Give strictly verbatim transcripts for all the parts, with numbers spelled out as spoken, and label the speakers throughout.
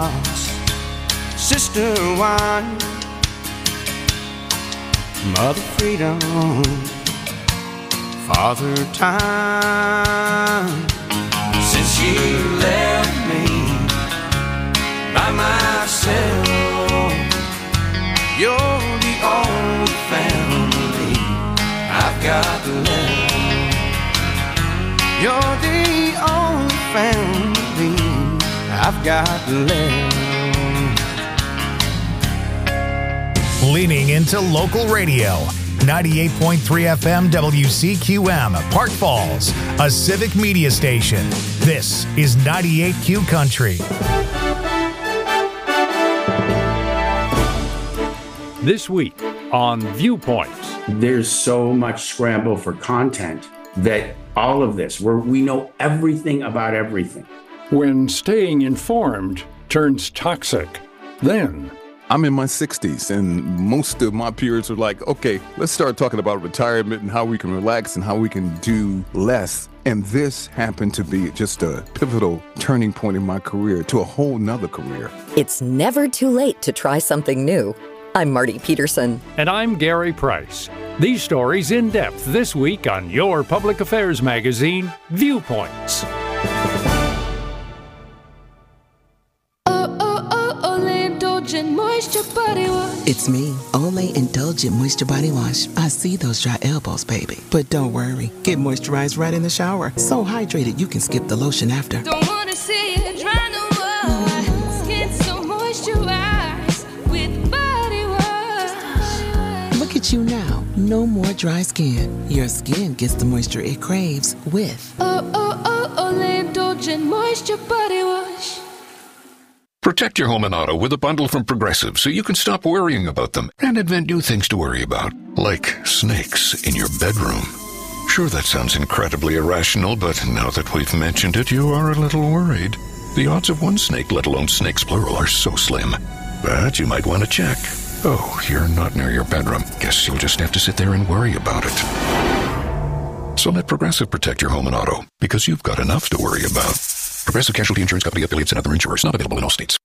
Speaker 1: cross, sister wine, mother freedom, father time. Since you left me by myself, you're the only family I've got left. You're the only family I've got left.
Speaker 2: Leaning into local radio. ninety-eight point three F M W C Q M, Park Falls, a civic media station. This is ninety-eight Q Country.
Speaker 3: This week on Viewpoints.
Speaker 4: There's so much scramble for content that all of this, where we know everything about everything.
Speaker 3: When staying informed turns toxic, then...
Speaker 5: I'm in my sixties, and most of my peers are like, okay, let's start talking about retirement and how we can relax and how we can do less. And this happened to be just a pivotal turning point in my career to a whole nother career.
Speaker 6: It's never too late to try something new. I'm Marty Peterson.
Speaker 3: And I'm Gary Price. These stories in depth this week on your public affairs magazine, Viewpoints.
Speaker 7: It's me, Olay Indulgent Moisture Body Wash. I see those dry elbows, baby. But don't worry, get moisturized right in the shower. So hydrated you can skip the lotion after.
Speaker 8: Don't wanna see it dry no more. Skin so moisturized with body wash.
Speaker 7: Look at you now, no more dry skin. Your skin gets the moisture it craves with
Speaker 8: Oh, oh, oh, Olay Indulgent Moisture Body Wash.
Speaker 9: Protect your home and auto with a bundle from Progressive so you can stop worrying about them and invent new things to worry about, like snakes in your bedroom. Sure, that sounds incredibly irrational, but now that we've mentioned it, you are a little worried. The odds of one snake, let alone snakes plural, are so slim. But you might want to check. Oh, you're not near your bedroom. Guess you'll just have to sit there and worry about it. So let Progressive protect your home and auto, because you've got enough to worry about. Progressive Casualty Insurance Company, affiliates, and other insurers. Not available in all states.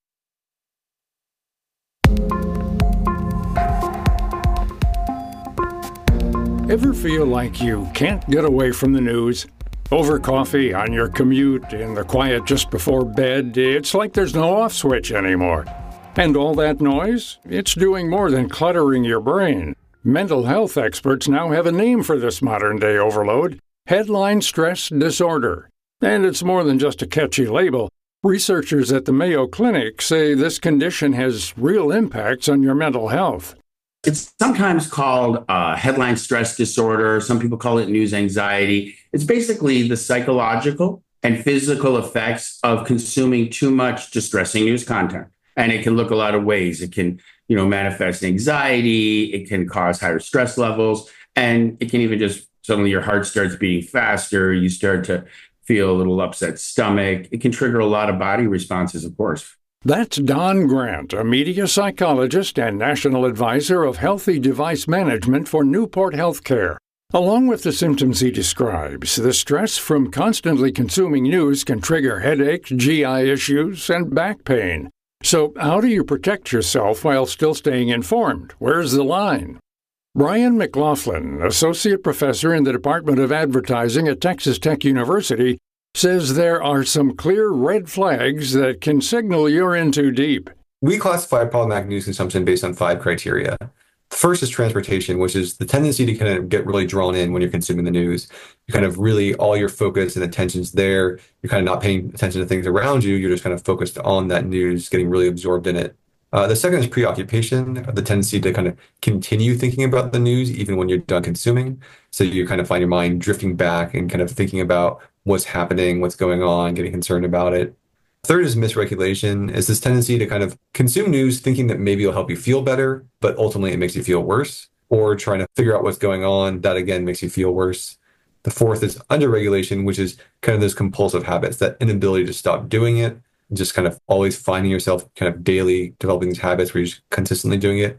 Speaker 3: Ever feel like you can't get away from the news? Over coffee, on your commute, in the quiet just before bed, it's like there's no off switch anymore. And all that noise? It's doing more than cluttering your brain. Mental health experts now have a name for this modern-day overload: headline stress disorder. And it's more than just a catchy label. Researchers at the Mayo Clinic say this condition has real impacts on your mental health.
Speaker 4: It's sometimes called uh, headline stress disorder. Some people call it news anxiety. It's basically the psychological and physical effects of consuming too much distressing news content. And it can look a lot of ways. It can, you know, manifest anxiety. It can cause higher stress levels. And it can even just suddenly your heart starts beating faster. You start to feel a little upset stomach. It can trigger a lot of body responses, of course.
Speaker 3: That's Don Grant, a media psychologist and national advisor of healthy device management for Newport Healthcare. Along with the symptoms he describes, the stress from constantly consuming news can trigger headaches, G I issues, and back pain. So how do you protect yourself while still staying informed? Where's the line? Brian McLaughlin, associate professor in the Department of Advertising at Texas Tech University, says there are some clear red flags that can signal you're in too deep.
Speaker 10: We classify problematic news consumption based on five criteria. The first is transportation, which is the tendency to kind of get really drawn in when you're consuming the news. You kind of really, all your focus and attention's there. You're kind of not paying attention to things around you. You're just kind of focused on that news, getting really absorbed in it. Uh, the second is preoccupation, the tendency to kind of continue thinking about the news even when you're done consuming. So you kind of find your mind drifting back and kind of thinking about what's happening, what's going on, getting concerned about it. Third is misregulation, is this tendency to kind of consume news thinking that maybe it'll help you feel better, but ultimately it makes you feel worse, or trying to figure out what's going on. That again makes you feel worse. The fourth is underregulation, which is kind of those compulsive habits, that inability to stop doing it, just kind of always finding yourself kind of daily developing these habits where you're just consistently doing it.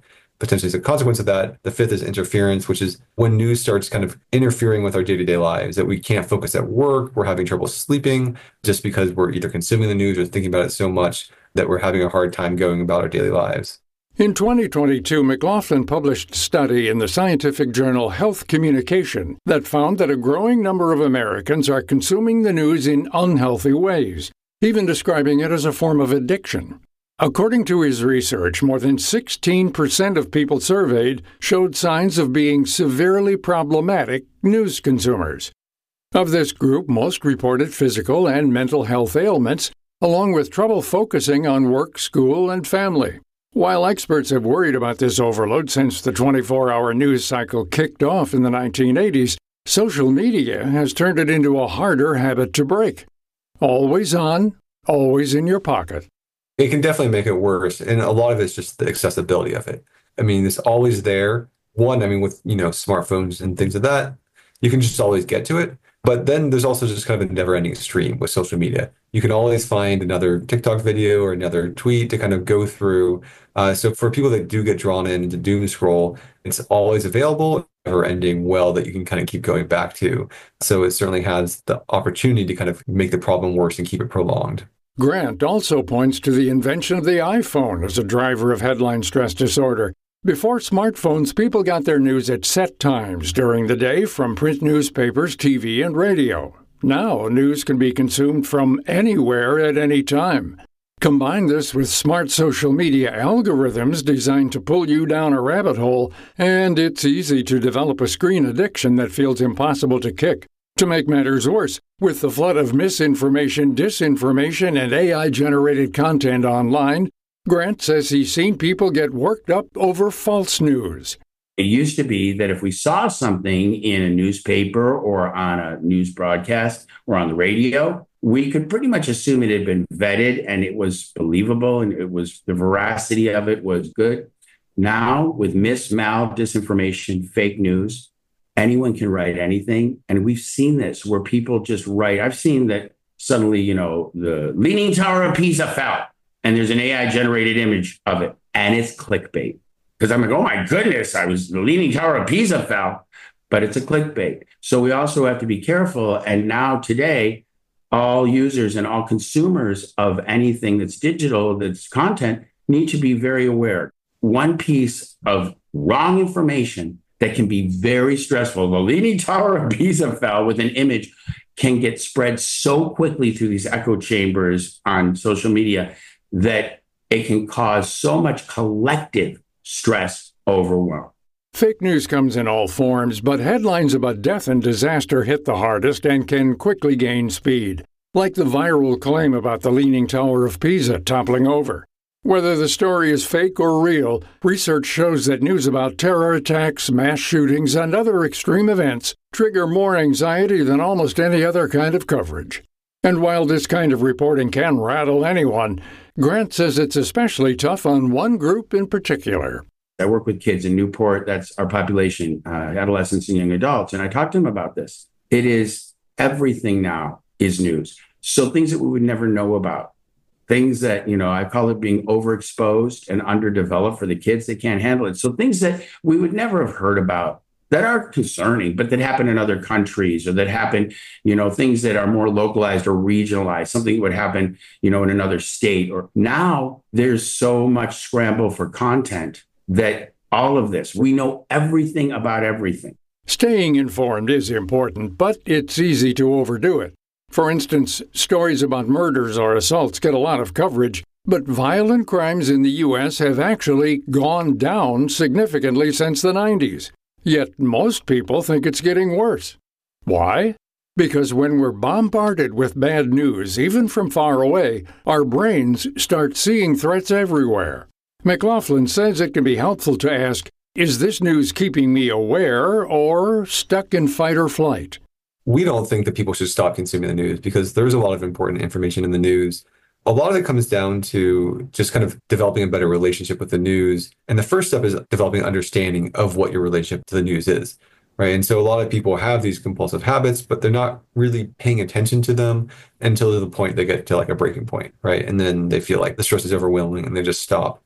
Speaker 10: potentially as a consequence of that. The fifth is interference, which is when news starts kind of interfering with our day-to-day lives, that we can't focus at work, we're having trouble sleeping just because we're either consuming the news or thinking about it so much that we're having a hard time going about our daily lives.
Speaker 3: In twenty twenty-two, McLaughlin published a study in the scientific journal Health Communication that found that a growing number of Americans are consuming the news in unhealthy ways, even describing it as a form of addiction. According to his research, more than sixteen percent of people surveyed showed signs of being severely problematic news consumers. Of this group, most reported physical and mental health ailments, along with trouble focusing on work, school, and family. While experts have worried about this overload since the twenty-four hour news cycle kicked off in the nineteen eighties, social media has turned it into a harder habit to break. Always on, always in your pocket.
Speaker 10: It can definitely make it worse. And a lot of it's just the accessibility of it. I mean, it's always there. One, I mean, with, you know, smartphones and things like that, you can just always get to it. But then there's also just kind of a never-ending stream with social media. You can always find another TikTok video or another tweet to kind of go through. Uh, so for people that do get drawn in into doom scroll, it's always available, never-ending well that you can kind of keep going back to. So it certainly has the opportunity to kind of make the problem worse and keep it prolonged.
Speaker 3: Grant also points to the invention of the iPhone as a driver of headline stress disorder. Before smartphones, people got their news at set times during the day from print newspapers, T V, and radio. Now, news can be consumed from anywhere at any time. Combine this with smart social media algorithms designed to pull you down a rabbit hole, and it's easy to develop a screen addiction that feels impossible to kick. To make matters worse, with the flood of misinformation, disinformation, and A I-generated content online, Grant says he's seen people get worked up over false news.
Speaker 4: It used to be that if we saw something in a newspaper or on a news broadcast or on the radio, we could pretty much assume it had been vetted and it was believable and it was the veracity of it was good. Now, with mis, mal, disinformation, fake news, anyone can write anything. And we've seen this where people just write. I've seen that suddenly, you know, the Leaning Tower of Pisa fell. And there's an A I-generated image of it, and it's clickbait. Because I'm like, oh my goodness, I was the Leaning Tower of Pisa fell, but it's a clickbait. So we also have to be careful. And now today, all users and all consumers of anything that's digital, that's content, need to be very aware. One piece of wrong information that can be very stressful. The Leaning Tower of Pisa fell with an image can get spread so quickly through these echo chambers on social media that it can cause so much collective stress overwhelm.
Speaker 3: Fake news comes in all forms, but headlines about death and disaster hit the hardest and can quickly gain speed, like the viral claim about the Leaning Tower of Pisa toppling over. Whether the story is fake or real, research shows that news about terror attacks, mass shootings, and other extreme events trigger more anxiety than almost any other kind of coverage. And while this kind of reporting can rattle anyone, Grant says it's especially tough on one group in particular.
Speaker 4: I work with kids in Newport. That's our population, uh, adolescents and young adults. And I talk to them about this. It is everything now is news. So things that we would never know about, things that, you know, I call it being overexposed and underdeveloped for the kids that can't handle it. So things that we would never have heard about that are concerning, but that happen in other countries or that happen, you know, things that are more localized or regionalized, something that would happen, you know, in another state. Or now there's so much scramble for content that all of this, we know everything about everything.
Speaker 3: Staying informed is important, but it's easy to overdo it. For instance, stories about murders or assaults get a lot of coverage, but violent crimes in the U S have actually gone down significantly since the nineties. Yet most people think it's getting worse. Why? Because when we're bombarded with bad news, even from far away, our brains start seeing threats everywhere. McLaughlin says it can be helpful to ask, is this news keeping me aware or stuck in fight or flight?
Speaker 10: We don't think that people should stop consuming the news because there's a lot of important information in the news. A lot of it comes down to just kind of developing a better relationship with the news. And the first step is developing understanding of what your relationship to the news is, right? And so a lot of people have these compulsive habits, but they're not really paying attention to them until the point they get to like a breaking point, right? And then they feel like the stress is overwhelming and they just stop.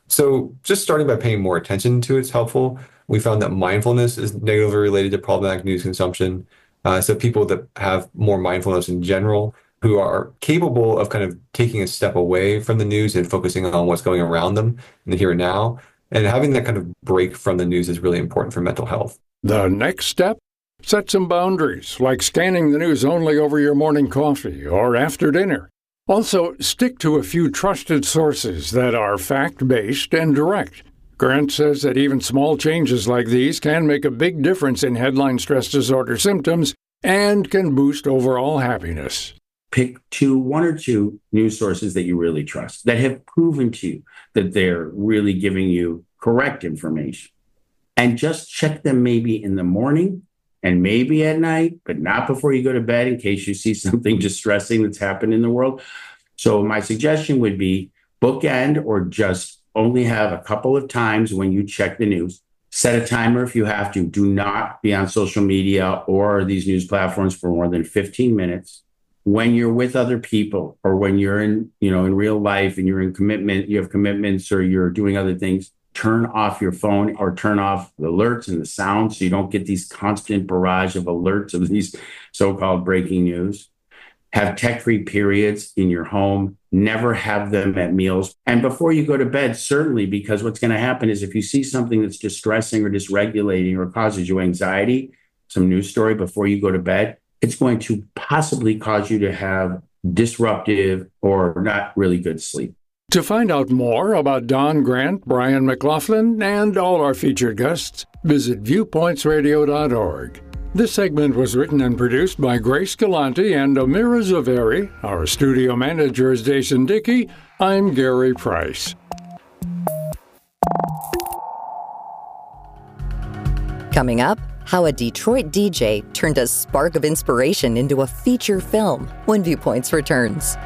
Speaker 10: So just starting by paying more attention to it's helpful. We found that mindfulness is negatively related to problematic news consumption. Uh, so people that have more mindfulness in general, who are capable of kind of taking a step away from the news and focusing on what's going around them in the here and now, and having that kind of break from the news is really important for mental health.
Speaker 3: The next step? Set some boundaries, like scanning the news only over your morning coffee or after dinner. Also, stick to a few trusted sources that are fact-based and direct. Grant says that even small changes like these can make a big difference in headline stress disorder symptoms and can boost overall happiness.
Speaker 4: Pick two, one or two news sources that you really trust, that have proven to you that they're really giving you correct information. And just check them maybe in the morning and maybe at night, but not before you go to bed in case you see something distressing that's happened in the world. So my suggestion would be bookend or just only have a couple of times when you check the news. Set a timer if you have to. Do not be on social media or these news platforms for more than fifteen minutes. When you're with other people or when you're in, you know, in real life and you're in commitment, you have commitments or you're doing other things, turn off your phone or turn off the alerts and the sound so you don't get these constant barrage of alerts of these so-called breaking news. Have tech-free periods in your home. Never have them at meals. And before you go to bed, certainly, because what's going to happen is if you see something that's distressing or dysregulating or causes you anxiety, some news story before you go to bed, it's going to possibly cause you to have disruptive or not really good sleep.
Speaker 3: To find out more about Don Grant, Brian McLaughlin, and all our featured guests, visit viewpoints radio dot org. This segment was written and produced by Grace Galante and Amira Zaveri. Our studio manager is Jason Dickey. I'm Gary Price.
Speaker 6: Coming up, how a Detroit D J turned a spark of inspiration into a feature film when Viewpoints returns.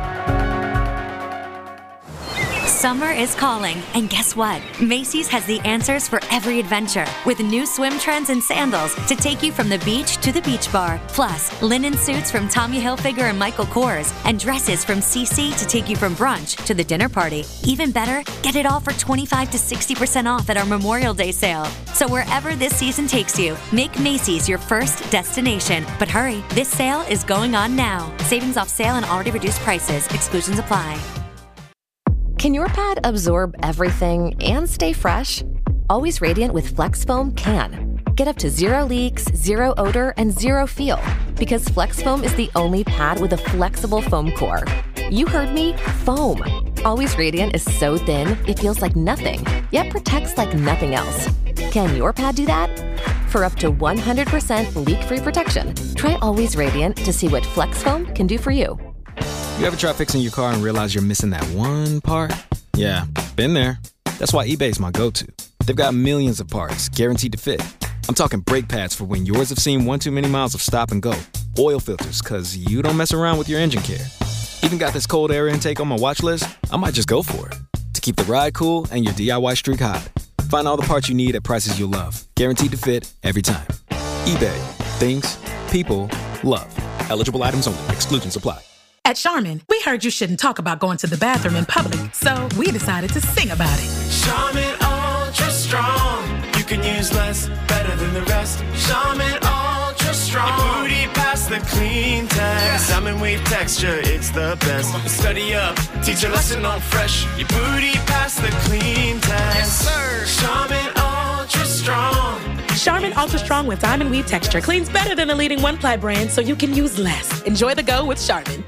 Speaker 11: Summer is calling, and guess what? Macy's has the answers for every adventure, with new swim trends and sandals to take you from the beach to the beach bar. Plus, linen suits from Tommy Hilfiger and Michael Kors, and dresses from C C to take you from brunch to the dinner party. Even better, get it all for twenty-five to sixty percent off at our Memorial Day sale. So wherever this season takes you, make Macy's your first destination. But hurry, this sale is going on now. Savings off sale and already reduced prices. Exclusions apply.
Speaker 12: Can your pad absorb everything and stay fresh? Always Radiant with Flex Foam can. Get up to zero leaks, zero odor, and zero feel. Because Flex Foam is the only pad with a flexible foam core. You heard me, foam. Always Radiant is so thin, it feels like nothing, yet protects like nothing else. Can your pad do that? For up to one hundred percent leak-free protection, try Always Radiant to see what Flex Foam can do for you.
Speaker 13: You ever try fixing your car and realize you're missing that one part? Yeah, been there. That's why eBay's my go-to. They've got millions of parts, guaranteed to fit. I'm talking brake pads for when yours have seen one too many miles of stop and go. Oil filters, cause you don't mess around with your engine care. Even got this cold air intake on my watch list. I might just go for it. To keep the ride cool and your D I Y streak hot. Find all the parts you need at prices you'll love. Guaranteed to fit every time. eBay. Things. People. Love. Eligible items only. Exclusions apply.
Speaker 14: At Charmin, we heard you shouldn't talk about going to the bathroom in public, so we decided to sing about it.
Speaker 1: Charmin Ultra Strong. You can use less, better than the rest. Charmin Ultra Strong. Your booty past the clean test. Salmon wave texture, it's the best. Study up, teach a lesson on fresh. Your booty past the clean test. Yes, sir. Charmin Ultra Strong.
Speaker 14: Charmin Ultra Strong with diamond weave texture cleans better than the leading one-ply brand, so you can use less. Enjoy the go with Charmin.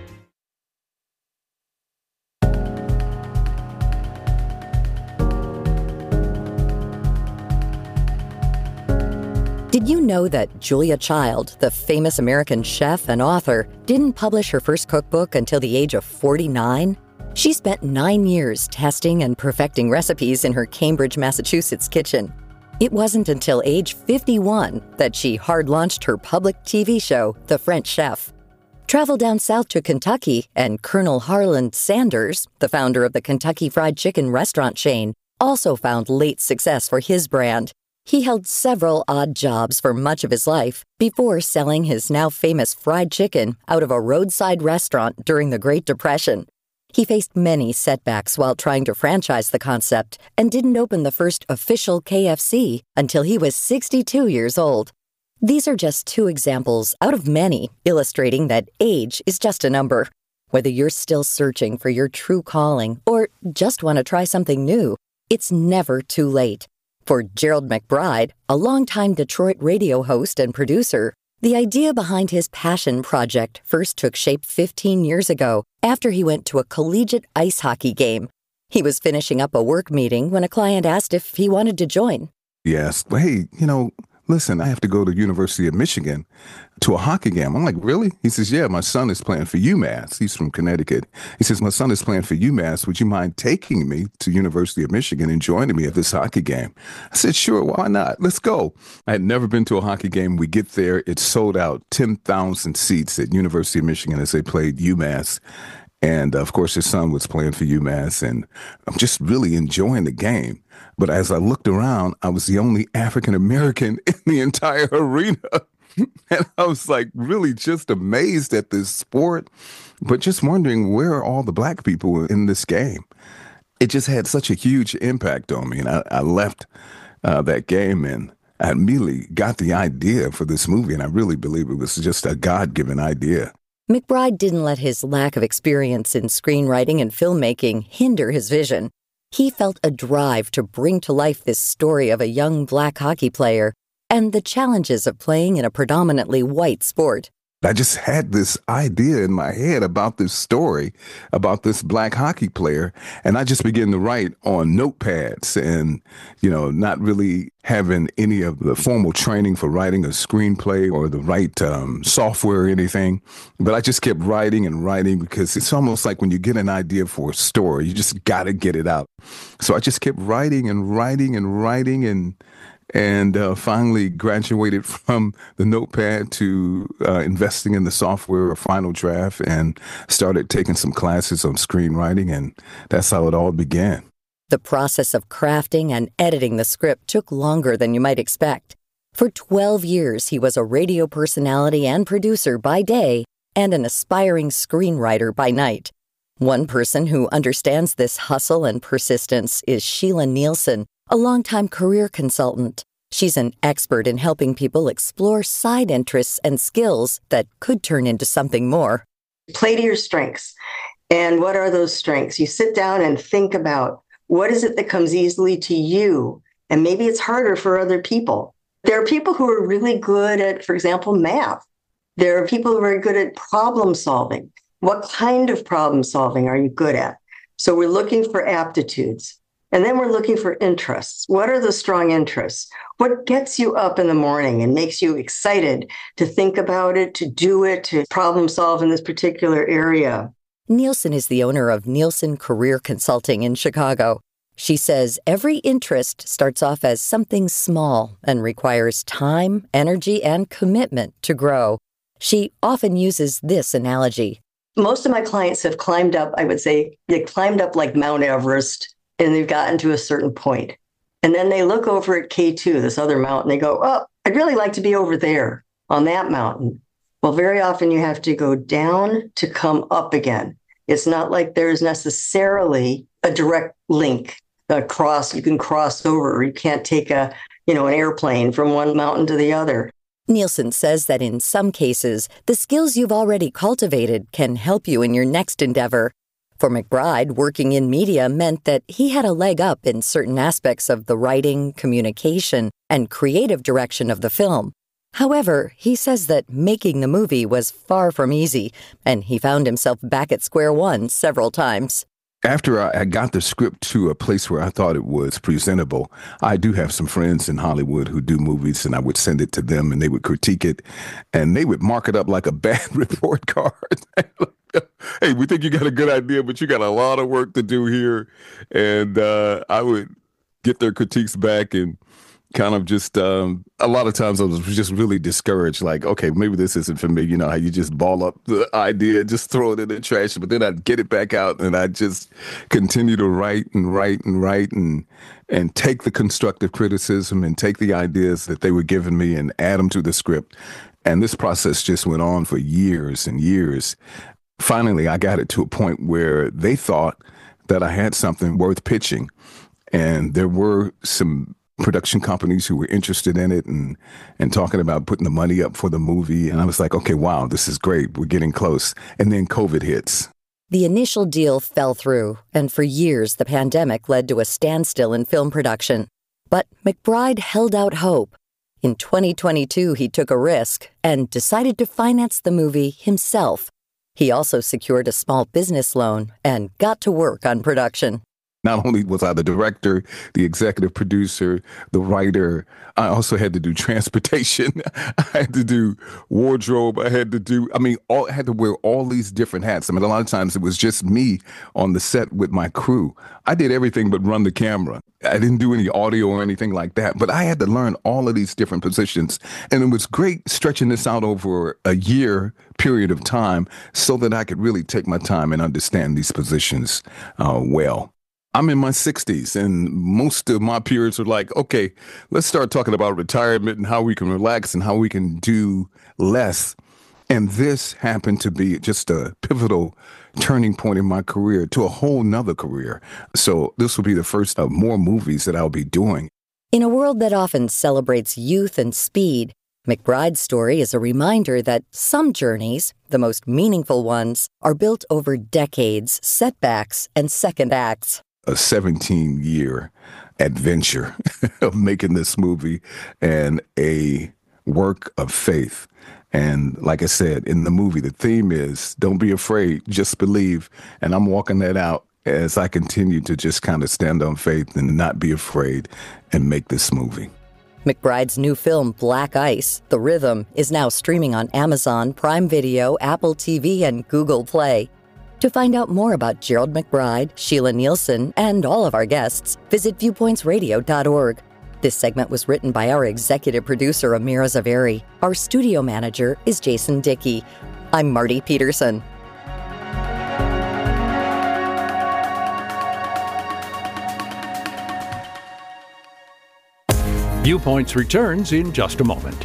Speaker 6: Did you know that Julia Child, the famous American chef and author, didn't publish her first cookbook until the age of forty-nine? She spent nine years testing and perfecting recipes in her Cambridge, Massachusetts kitchen. It wasn't until age fifty-one that she hard-launched her public T V show, The French Chef. Travel down south to Kentucky, and Colonel Harland Sanders, the founder of the Kentucky Fried Chicken restaurant chain, also found late success for his brand. He held several odd jobs for much of his life before selling his now famous fried chicken out of a roadside restaurant during the Great Depression. He faced many setbacks while trying to franchise the concept and didn't open the first official K F C until he was sixty-two years old. These are just two examples out of many illustrating that age is just a number. Whether you're still searching for your true calling or just want to try something new, it's never too late. For Gerald McBride, a longtime Detroit radio host and producer, the idea behind his passion project first took shape fifteen years ago after he went to a collegiate ice hockey game. He was finishing up a work meeting when a client asked if he wanted to join.
Speaker 5: Yes. Well, hey, you know, listen, I have to go to University of Michigan to a hockey game. I'm like, really? He says, yeah, my son is playing for UMass. He's from Connecticut. He says, my son is playing for UMass. Would you mind taking me to University of Michigan and joining me at this hockey game? I said, sure, why not? Let's go. I had never been to a hockey game. We get there. It's sold out, ten thousand seats at University of Michigan as they played UMass. And, of course, his son was playing for UMass, and I'm just really enjoying the game. But as I looked around, I was the only African-American in the entire arena. And I was like really just amazed at this sport, but just wondering where are all the black people in this game? It just had such a huge impact on me. And I, I left uh, that game and I immediately got the idea for this movie. And I really believe it was just a God-given idea.
Speaker 6: McBride didn't let his lack of experience in screenwriting and filmmaking hinder his vision. He felt a drive to bring to life this story of a young black hockey player and the challenges of playing in a predominantly white sport.
Speaker 5: I just had this idea in my head about this story, about this black hockey player, and I just began to write on notepads and, you know, not really having any of the formal training for writing a screenplay or the right um, software or anything. But I just kept writing and writing because it's almost like when you get an idea for a story, you just got to get it out. So I just kept writing and writing and writing and and uh, finally graduated from the notepad to uh, investing in the software, a Final Draft, and started taking some classes on screenwriting, and that's how it all began.
Speaker 6: The process of crafting and editing the script took longer than you might expect. For twelve years, he was a radio personality and producer by day and an aspiring screenwriter by night. One person who understands this hustle and persistence is Sheila Nielsen, a longtime career consultant. She's an expert in helping people explore side interests and skills that could turn into something more.
Speaker 15: Play to your strengths. And what are those strengths? You sit down and think about what is it that comes easily to you? And maybe it's harder for other people. There are people who are really good at, for example, math. There are people who are very good at problem solving. What kind of problem solving are you good at? So we're looking for aptitudes. And then we're looking for interests. What are the strong interests? What gets you up in the morning and makes you excited to think about it, to do it, to problem solve in this particular area?
Speaker 6: Nielsen is the owner of Nielsen Career Consulting in Chicago. She says every interest starts off as something small and requires time, energy, and commitment to grow. She often uses this analogy.
Speaker 15: Most of my clients have climbed up, I would say, they climbed up like Mount Everest, and they've gotten to a certain point. And then they look over at K two, this other mountain, they go, oh, I'd really like to be over there on that mountain. Well, very often you have to go down to come up again. It's not like there's necessarily a direct link across, you can cross over, or you can't take a, you know, an airplane from one mountain to the other.
Speaker 6: Nielsen says that in some cases, the skills you've already cultivated can help you in your next endeavor. For McBride, working in media meant that he had a leg up in certain aspects of the writing, communication, and creative direction of the film. However, he says that making the movie was far from easy, and he found himself back at square one several times.
Speaker 5: After I got the script to a place where I thought it was presentable, I do have some friends in Hollywood who do movies, and I would send it to them, and they would critique it, and they would mark it up like a bad report card. Hey, we think you got a good idea, but you got a lot of work to do here. And uh, I would get their critiques back and kind of just, um, a lot of times I was just really discouraged. Like, okay, maybe this isn't for me. You know, how you just ball up the idea, just throw it in the trash, but then I'd get it back out and I'd just continue to write and write and write and, and take the constructive criticism and take the ideas that they were giving me and add them to the script. And this process just went on for years and years. finally, I got it to a point where they thought that I had something worth pitching. And there were some production companies who were interested in it and, and talking about putting the money up for the movie. And I was like, okay, wow, this is great. We're getting close. And then COVID hits.
Speaker 6: The initial deal fell through, and for years the pandemic led to a standstill in film production. But McBride held out hope. In twenty twenty-two, he took a risk and decided to finance the movie himself. He also secured a small business loan and got to work on production.
Speaker 5: Not only was I the director, the executive producer, the writer, I also had to do transportation. I had to do wardrobe. I had to do, I mean, all, I had to wear all these different hats. I mean, a lot of times it was just me on the set with my crew. I did everything but run the camera. I didn't do any audio or anything like that, but I had to learn all of these different positions. And it was great stretching this out over a year period of time so that I could really take my time and understand these positions uh, well. I'm in my sixties, and most of my peers are like, okay, let's start talking about retirement and how we can relax and how we can do less. And this happened to be just a pivotal turning point in my career to a whole nother career. So this will be the first of more movies that I'll be doing.
Speaker 6: In a world that often celebrates youth and speed, McBride's story is a reminder that some journeys, the most meaningful ones, are built over decades, setbacks, and second acts.
Speaker 5: A seventeen-year adventure of making this movie and a work of faith. And like I said, in the movie, the theme is, don't be afraid, just believe. And I'm walking that out as I continue to just kind of stand on faith and not be afraid and make this movie.
Speaker 6: McBride's new film, Black Ice, The Rhythm, is now streaming on Amazon, Prime Video, Apple T V, and Google Play. To find out more about Gerald McBride, Sheila Nielsen, and all of our guests, visit viewpoints radio dot org. This segment was written by our executive producer, Amira Zaveri. Our studio manager is Jason Dickey. I'm Marty Peterson.
Speaker 3: Viewpoints returns in just a moment.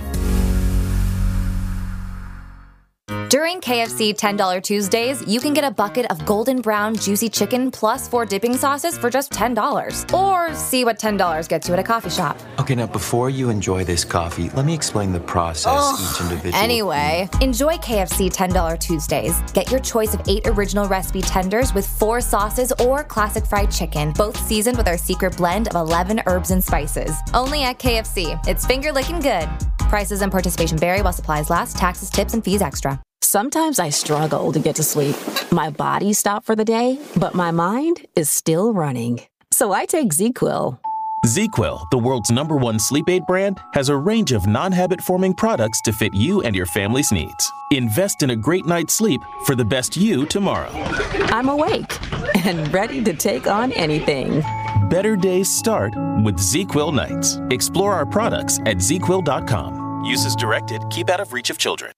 Speaker 16: During K F C ten dollar Tuesdays, you can get a bucket of golden brown juicy chicken plus four dipping sauces for just ten dollars. Or see what ten dollars gets you at a coffee shop.
Speaker 17: Okay, now before you enjoy this coffee, let me explain the process
Speaker 16: Ugh.
Speaker 17: each individual.
Speaker 16: Anyway, enjoy K F C ten dollar Tuesdays. Get your choice of eight original recipe tenders with four sauces or classic fried chicken, both seasoned with our secret blend of eleven herbs and spices. Only at K F C. It's finger licking good. Prices and participation vary while supplies last. Taxes, tips, and fees extra.
Speaker 18: Sometimes I struggle to get to sleep. My body stopped for the day, but my mind is still running. So I take ZzzQuil.
Speaker 19: ZzzQuil, the world's number one sleep aid brand, has a range of non-habit-forming products to fit you and your family's needs. Invest in a great night's sleep for the best you tomorrow.
Speaker 18: I'm awake and ready to take on anything.
Speaker 19: Better days start with ZzzQuil nights. Explore our products at zz quil dot com. Use as directed. Keep out of reach of children.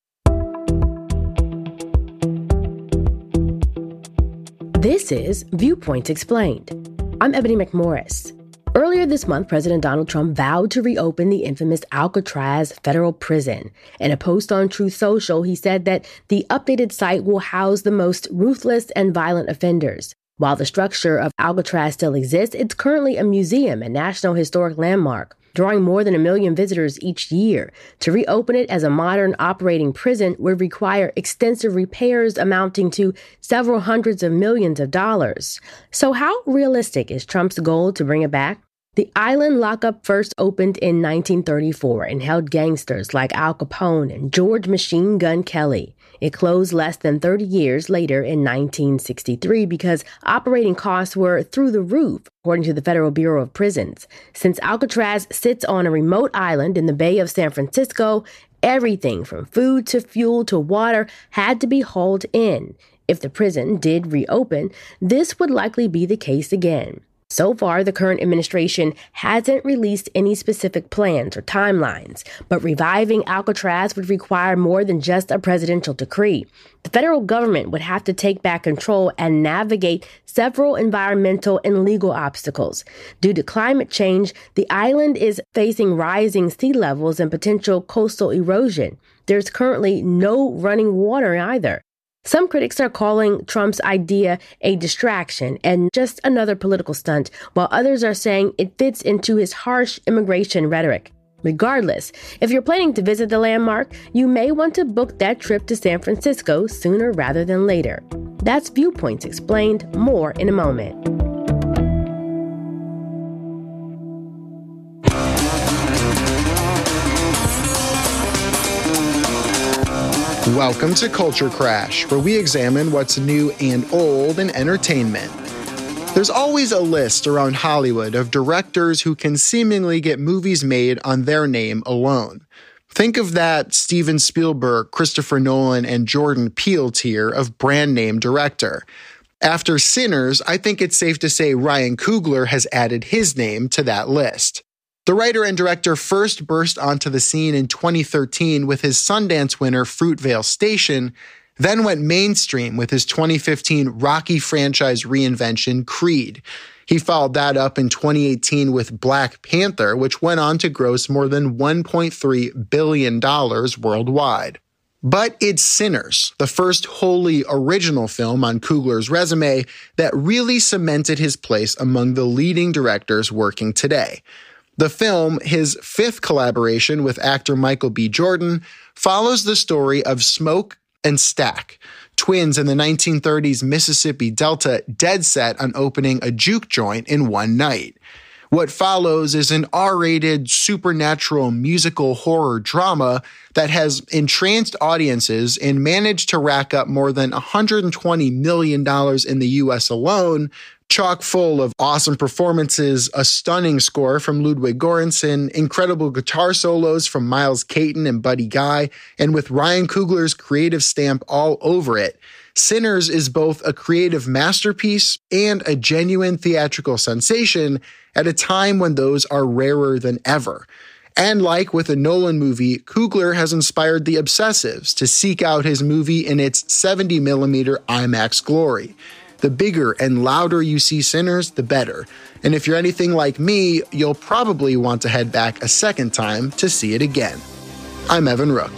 Speaker 20: This is Viewpoints Explained. I'm Ebony McMorris. Earlier this month, President Donald Trump vowed to reopen the infamous Alcatraz federal prison. In a post on Truth Social, he said that the updated site will house the most ruthless and violent offenders. While the structure of Alcatraz still exists, it's currently a museum and National Historic Landmark, drawing more than a million visitors each year. To reopen it as a modern operating prison would require extensive repairs amounting to several hundreds of millions of dollars. So how realistic is Trump's goal to bring it back? The island lockup first opened in nineteen thirty-four and held gangsters like Al Capone and George Machine Gun Kelly. It closed less than thirty years later in nineteen sixty-three because operating costs were through the roof, according to the Federal Bureau of Prisons. Since Alcatraz sits on a remote island in the Bay of San Francisco, everything from food to fuel to water had to be hauled in. If the prison did reopen, this would likely be the case again. So far, the current administration hasn't released any specific plans or timelines, but reviving Alcatraz would require more than just a presidential decree. The federal government would have to take back control and navigate several environmental and legal obstacles. Due to climate change, the island is facing rising sea levels and potential coastal erosion. There's currently no running water either. Some critics are calling Trump's idea a distraction and just another political stunt, while others are saying it fits into his harsh immigration rhetoric. Regardless, if you're planning to visit the landmark, you may want to book that trip to San Francisco sooner rather than later. That's Viewpoints Explained. More in a moment.
Speaker 21: Welcome to Culture Crash, where we examine what's new and old in entertainment. There's always a list around Hollywood of directors who can seemingly get movies made on their name alone. Think of that Steven Spielberg, Christopher Nolan, and Jordan Peele tier of brand name director. After Sinners, I think it's safe to say Ryan Coogler has added his name to that list. The writer and director first burst onto the scene in twenty thirteen with his Sundance winner Fruitvale Station, then went mainstream with his twenty fifteen Rocky franchise reinvention, Creed. He followed that up in twenty eighteen with Black Panther, which went on to gross more than one point three billion dollars worldwide. But it's Sinners, the first wholly original film on Coogler's resume, that really cemented his place among the leading directors working today. The film, his fifth collaboration with actor Michael B. Jordan, follows the story of Smoke and Stack, twins in the nineteen thirties Mississippi Delta dead set on opening a juke joint in one night. What follows is an R-rated supernatural musical horror drama that has entranced audiences and managed to rack up more than one hundred twenty million dollars in the U S alone, chock full of awesome performances, a stunning score from Ludwig Göransson, incredible guitar solos from Miles Caton and Buddy Guy, and with Ryan Coogler's creative stamp all over it. Sinners is both a creative masterpiece and a genuine theatrical sensation at a time when those are rarer than ever. And like with a Nolan movie, Coogler has inspired the obsessives to seek out his movie in its seventy millimeter IMAX glory. The bigger and louder you see Sinners, the better. And if you're anything like me, you'll probably want to head back a second time to see it again. I'm Evan Rook.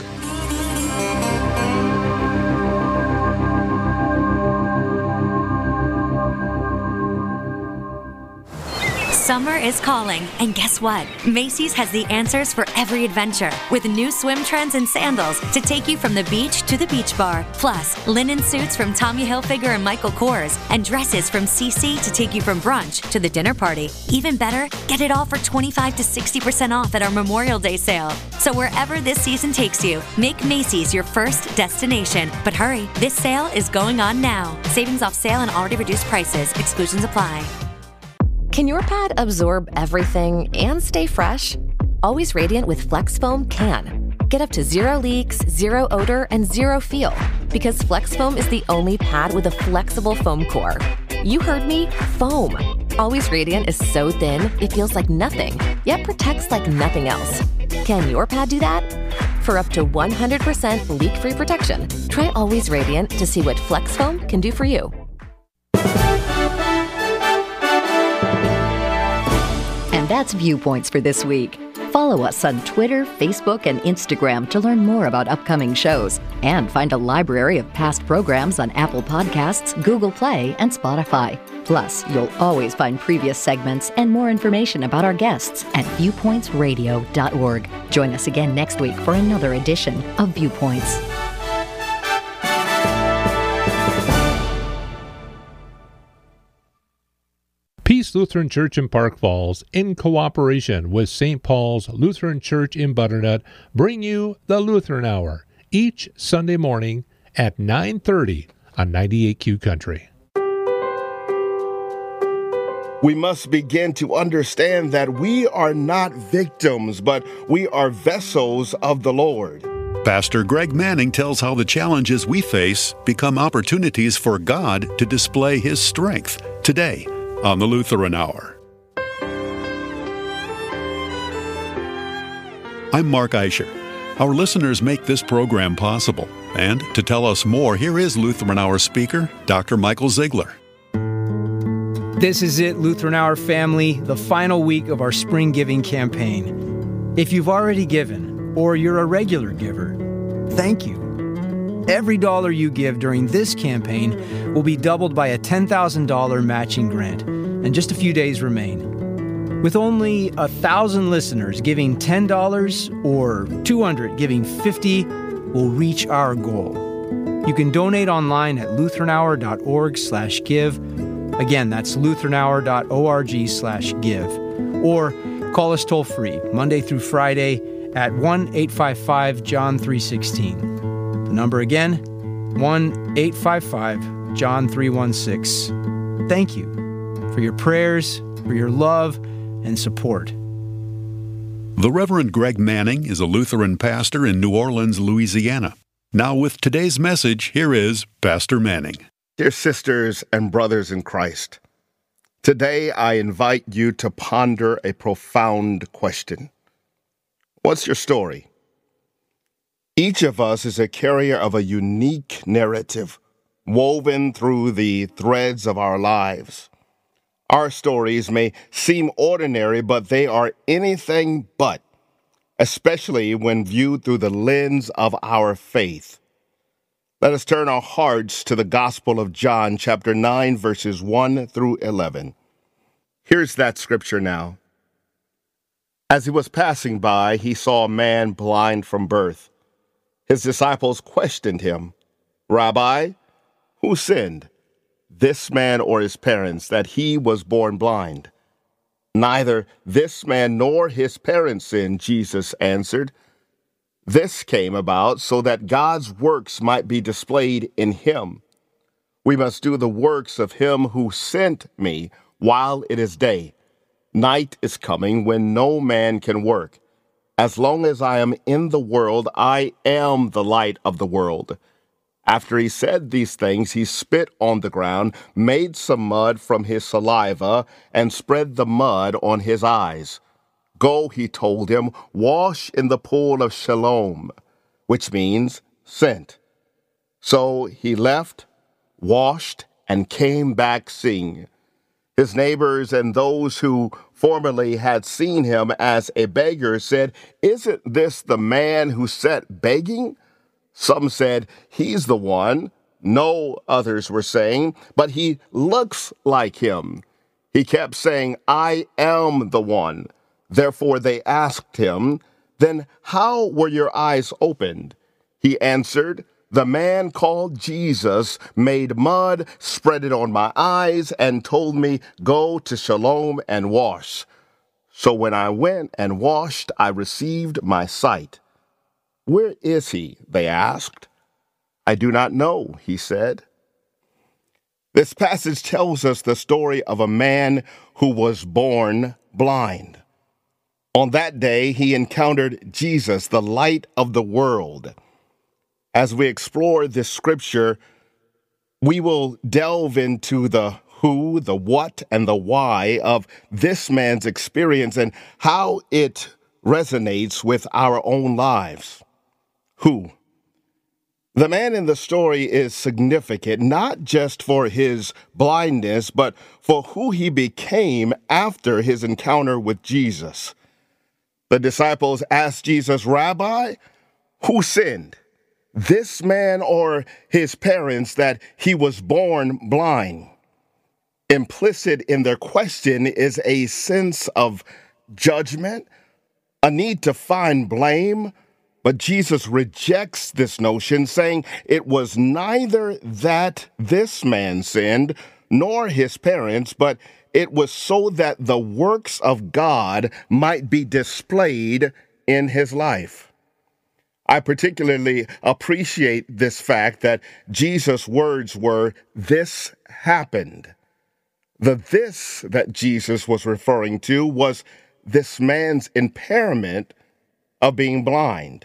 Speaker 11: Summer is calling, and guess what? Macy's has the answers for every adventure, with new swim trends and sandals to take you from the beach to the beach bar. Plus, linen suits from Tommy Hilfiger and Michael Kors, and dresses from C C to take you from brunch to the dinner party. Even better, get it all for twenty-five to sixty percent off at our Memorial Day sale. So wherever this season takes you, make Macy's your first destination. But hurry, this sale is going on now. Savings off sale and already reduced prices. Exclusions apply.
Speaker 12: Can your pad absorb everything and stay fresh? Always Radiant with Flex Foam can. Get up to zero leaks, zero odor, and zero feel. Because Flex Foam is the only pad with a flexible foam core. You heard me, foam. Always Radiant is so thin, it feels like nothing, yet protects like nothing else. Can your pad do that? For up to one hundred percent leak-free protection, try Always Radiant to see what Flex Foam can do for you.
Speaker 6: And that's Viewpoints for this week. Follow us on Twitter, Facebook, and Instagram to learn more about upcoming shows and find a library of past programs on Apple Podcasts, Google Play, and Spotify. Plus, you'll always find previous segments and more information about our guests at viewpoints radio dot org. Join us again next week for another edition of Viewpoints.
Speaker 22: Peace Lutheran Church in Park Falls, in cooperation with Saint Paul's Lutheran Church in Butternut, bring you the Lutheran Hour each Sunday morning at nine thirty on ninety-eight Q Country.
Speaker 23: We must begin to understand that we are not victims, but we are vessels of the Lord.
Speaker 24: Pastor Greg Manning tells how the challenges we face become opportunities for God to display His strength today on the Lutheran Hour. I'm Mark Eicher. Our listeners make this program possible. And to tell us more, here is Lutheran Hour speaker, Doctor Michael Ziegler.
Speaker 25: This is it, Lutheran Hour family, the final week of our spring giving campaign. If you've already given, or you're a regular giver, thank you. every dollar you give during this campaign will be doubled by a ten thousand dollars matching grant, and just a few days remain. With only one thousand listeners giving ten dollars or two hundred giving fifty dollars, we'll reach our goal. You can donate online at lutheranour.org slash give. Again, that's lutheranour.org slash give. Or call us toll free, Monday through Friday at one eight five five John three sixteen. The number again, one eight five five John three one six. Thank you for your prayers, for your love, and support.
Speaker 24: The Reverend Greg Manning is a Lutheran pastor in New Orleans, Louisiana. Now with today's message, here is Pastor Manning.
Speaker 23: Dear sisters and brothers in Christ, today I invite you to ponder a profound question. What's your story? Each of us is a carrier of a unique narrative woven through the threads of our lives. Our stories may seem ordinary, but they are anything but, especially when viewed through the lens of our faith. Let us turn our hearts to the Gospel of John, chapter nine, verses one through eleven. Here's that scripture now. As he was passing by, he saw a man blind from birth. His disciples questioned him, "Rabbi, who sinned, this man or his parents, that he was born blind?" "Neither this man nor his parents sinned," Jesus answered. "This came about so that God's works might be displayed in him. We must do the works of him who sent me while it is day. Night is coming when no man can work. As long as I am in the world, I am the light of the world." After he said these things, he spit on the ground, made some mud from his saliva, and spread the mud on his eyes. "Go," he told him, "wash in the pool of Siloam," which means sent. So he left, washed, and came back seeing. His neighbors and those who formerly had seen him as a beggar said, "Isn't this the man who sat begging?" Some said, "He's the one." No, others were saying, "But he looks like him." He kept saying, "I am the one." Therefore they asked him, "Then how were your eyes opened?" He answered, "The man called Jesus made mud, spread it on my eyes, and told me, 'Go to Siloam and wash.' So when I went and washed, I received my sight." "Where is he?" they asked. "I do not know," he said. This passage tells us the story of a man who was born blind. On that day, he encountered Jesus, the light of the world. As we explore this scripture, we will delve into the who, the what, and the why of this man's experience and how it resonates with our own lives. Who? The man in the story is significant, not just for his blindness, but for who he became after his encounter with Jesus. The disciples asked Jesus, "Rabbi, who sinned, this man or his parents, that he was born blind?" Implicit in their question is a sense of judgment, a need to find blame. But Jesus rejects this notion, saying it was neither that this man sinned nor his parents, but it was so that the works of God might be displayed in his life. I particularly appreciate this fact that Jesus' words were, "This happened." The this that Jesus was referring to was this man's impairment of being blind.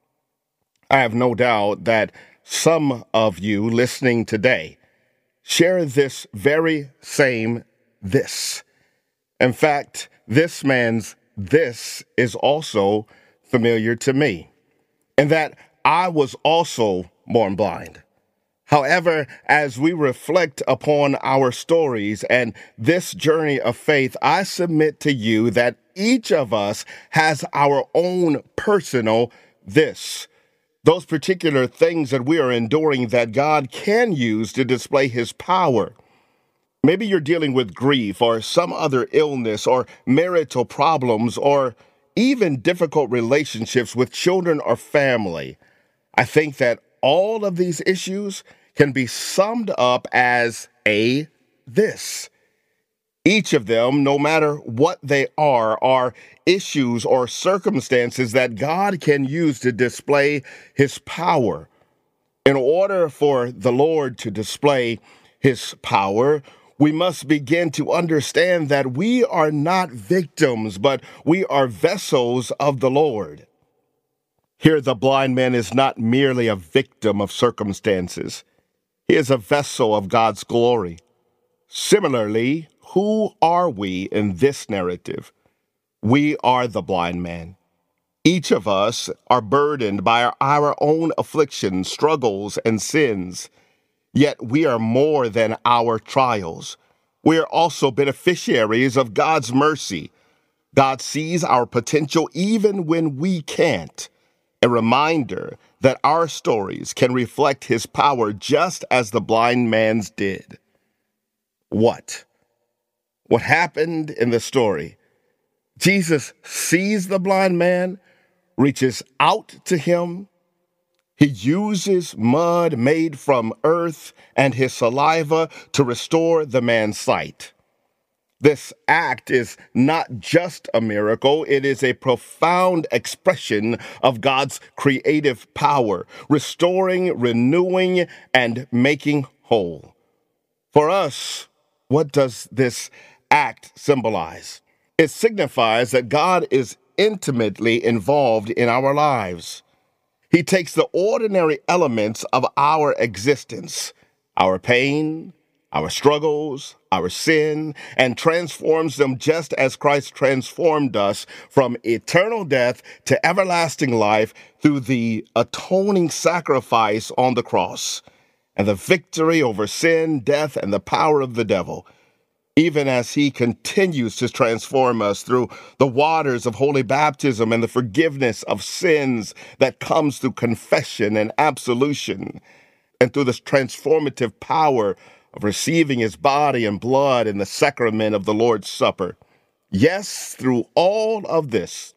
Speaker 23: I have no doubt that some of you listening today share this very same this. In fact, this man's this is also familiar to me, in that I was also born blind. However, as we reflect upon our stories and this journey of faith, I submit to you that each of us has our own personal this. those particular things that we are enduring that God can use to display his power. Maybe you're dealing with grief or some other illness or marital problems or even difficult relationships with children or family. I think that all of these issues can be summed up as a this. Each of them, no matter what they are, are issues or circumstances that God can use to display his power. In order for the Lord to display his power, we must begin to understand that we are not victims, but we are vessels of the Lord. Here, the blind man is not merely a victim of circumstances. He is a vessel of God's glory. Similarly, who are we in this narrative? We are the blind man. Each of us are burdened by our, our own afflictions, struggles, and sins. Yet we are more than our trials. We are also beneficiaries of God's mercy. God sees our potential even when we can't. A reminder that our stories can reflect his power just as the blind man's did. What? What happened in the story? Jesus sees the blind man, reaches out to him. He uses mud made from earth and his saliva to restore the man's sight. This act is not just a miracle, it is a profound expression of God's creative power, restoring, renewing, and making whole. For us, what does this act symbolize? It signifies that God is intimately involved in our lives. He takes the ordinary elements of our existence, our pain, our struggles, our sin, and transforms them just as Christ transformed us from eternal death to everlasting life through the atoning sacrifice on the cross and the victory over sin, death, and the power of the devil. Even as he continues to transform us through the waters of holy baptism and the forgiveness of sins that comes through confession and absolution, and through this transformative power of receiving his body and blood in the sacrament of the Lord's Supper. Yes, through all of this,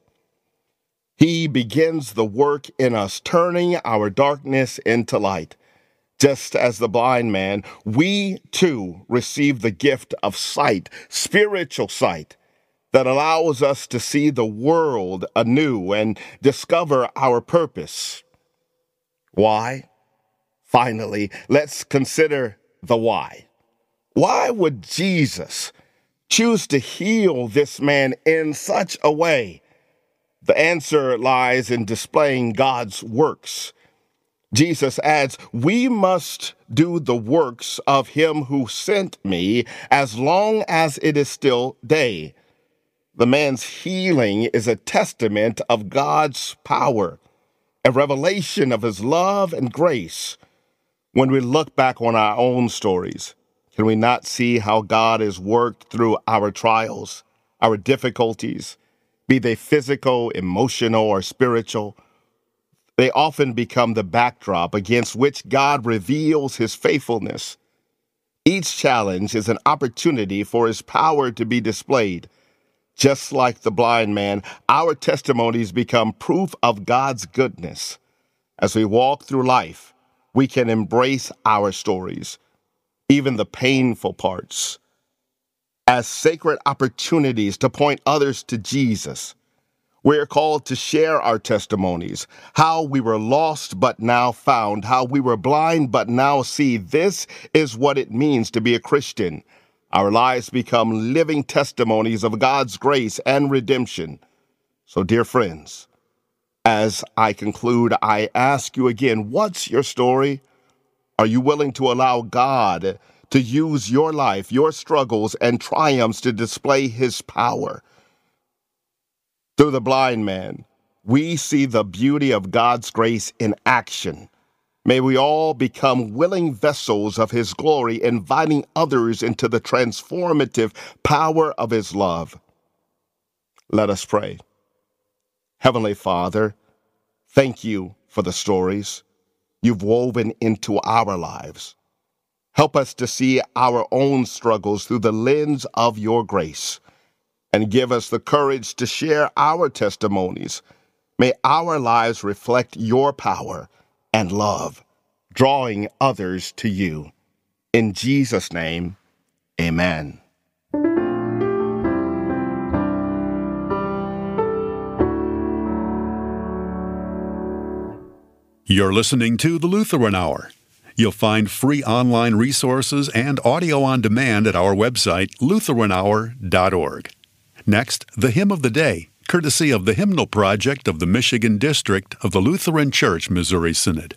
Speaker 23: he begins the work in us, turning our darkness into light. Just as the blind man, we too receive the gift of sight, spiritual sight, that allows us to see the world anew and discover our purpose. Why? Finally, let's consider the why. Why would Jesus choose to heal this man in such a way? The answer lies in displaying God's works. Jesus adds, we must do the works of him who sent me as long as it is still day. The man's healing is a testament of God's power, a revelation of his love and grace. When we look back on our own stories, can we not see how God has worked through our trials, our difficulties, be they physical, emotional, or spiritual? They often become the backdrop against which God reveals his faithfulness. Each challenge is an opportunity for his power to be displayed. Just like the blind man, our testimonies become proof of God's goodness. As we walk through life, we can embrace our stories, even the painful parts, as sacred opportunities to point others to Jesus. We are called to share our testimonies, how we were lost but now found, how we were blind but now see. This is what it means to be a Christian. Our lives become living testimonies of God's grace and redemption. So, dear friends, as I conclude, I ask you again, what's your story? Are you willing to allow God to use your life, your struggles, and triumphs to display his power? Through the blind man, we see the beauty of God's grace in action. May we all become willing vessels of his glory, inviting others into the transformative power of his love. Let us pray. Heavenly Father, thank you for the stories you've woven into our lives. Help us to see our own struggles through the lens of your grace, and give us the courage to share our testimonies. May our lives reflect your power and love, drawing others to you. In Jesus' name, amen.
Speaker 24: You're listening to the Lutheran Hour. You'll find free online resources and audio on demand at our website, lutheran hour dot org. Next, the Hymn of the Day, courtesy of the Hymnal Project of the Michigan District of the Lutheran Church Missouri Synod.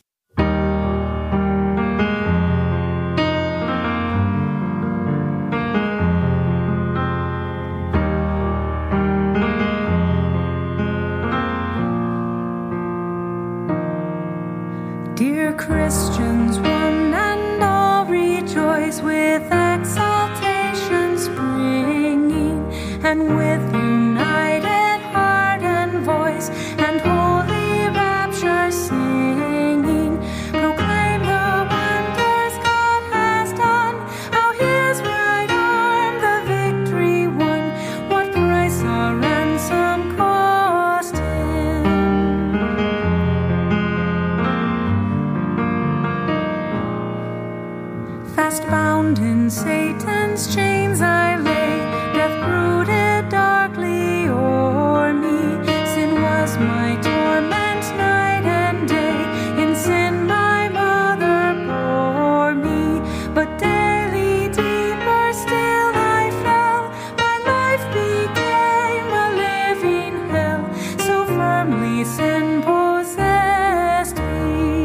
Speaker 2: Dear Christians, one and all rejoice with exaltation springing, and with united heart and voice and holy rapture singing, proclaim the wonders God has done, how his right arm the victory won, what price our ransom cost him. Fast bound in Satan's chains I lay, death brooded darkly o'er me. Sin was my torment night and day, in sin my mother bore me. But daily deeper still I fell, my life became a living hell, so firmly sin possessed me.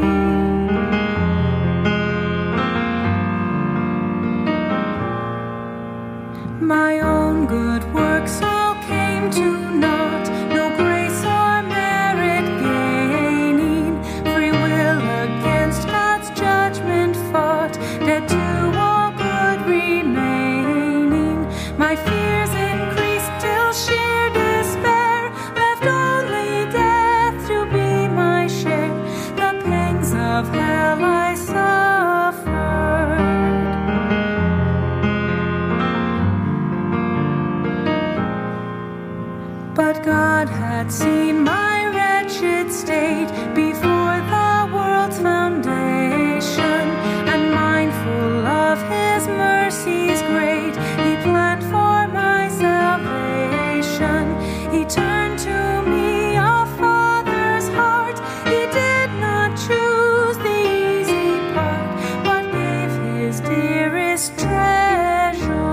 Speaker 2: My own good works all came to naught, no grace or merit gaining. Free will against God's judgment fought, dead to all good remaining. My fears increased till sheer despair left only death to be my share. The pangs of hell I suffered. But God had seen my wretched state before the world's foundation, and mindful of his mercies great, he planned for my salvation. He turned to me a father's heart. He did not choose the easy part, but gave his dearest treasure.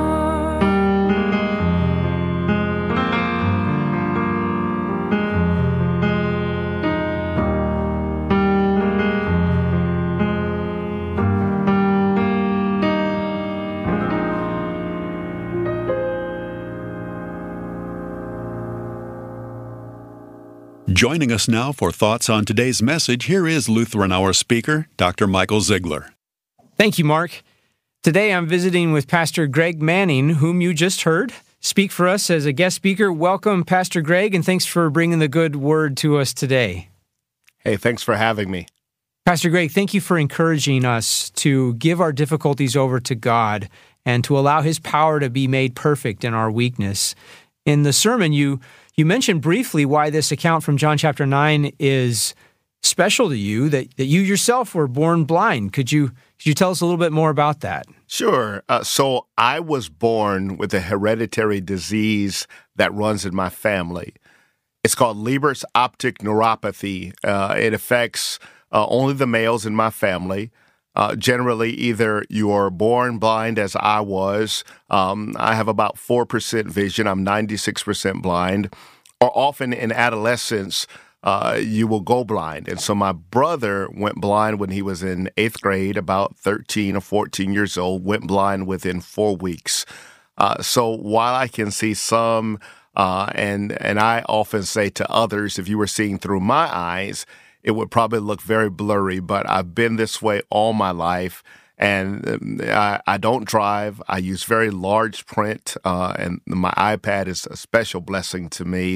Speaker 24: Joining us now for thoughts on today's message, here is Lutheran Hour speaker, Doctor Michael Ziegler.
Speaker 25: Thank you, Mark. Today I'm visiting with Pastor Greg Manning, whom you just heard speak for us as a guest speaker. Welcome, Pastor Greg, and thanks for bringing the good word to us today.
Speaker 23: Hey, thanks for having me.
Speaker 25: Pastor Greg, thank you for encouraging us to give our difficulties over to God and to allow his power to be made perfect in our weakness. In the sermon, you You mentioned briefly why this account from John chapter nine is special to you, that, that you yourself were born blind. Could you could you tell us a little bit more about that?
Speaker 23: Sure. Uh, so I was born with a hereditary disease that runs in my family. It's called Leber's optic neuropathy. Uh, it affects uh, only the males in my family. Uh, generally, either you are born blind, as I was. Um, I have about four percent vision. I'm ninety-six percent blind. Or often in adolescence, uh, you will go blind. And so my brother went blind when he was in eighth grade, about thirteen or fourteen years old, went blind within four weeks. Uh, so while I can see some, uh, and and I often say to others, if you were seeing through my eyes, it would probably look very blurry, but I've been this way all my life, and I, I don't drive. I use very large print, uh, and my iPad is a special blessing to me,